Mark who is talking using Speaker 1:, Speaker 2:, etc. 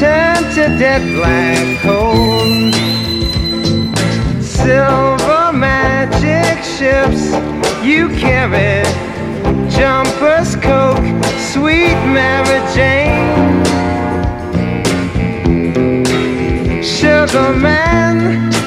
Speaker 1: turn to dead black coal. Silver magic ships you carry, jumpers, Coke, sweet Mary Jane. Sugar man,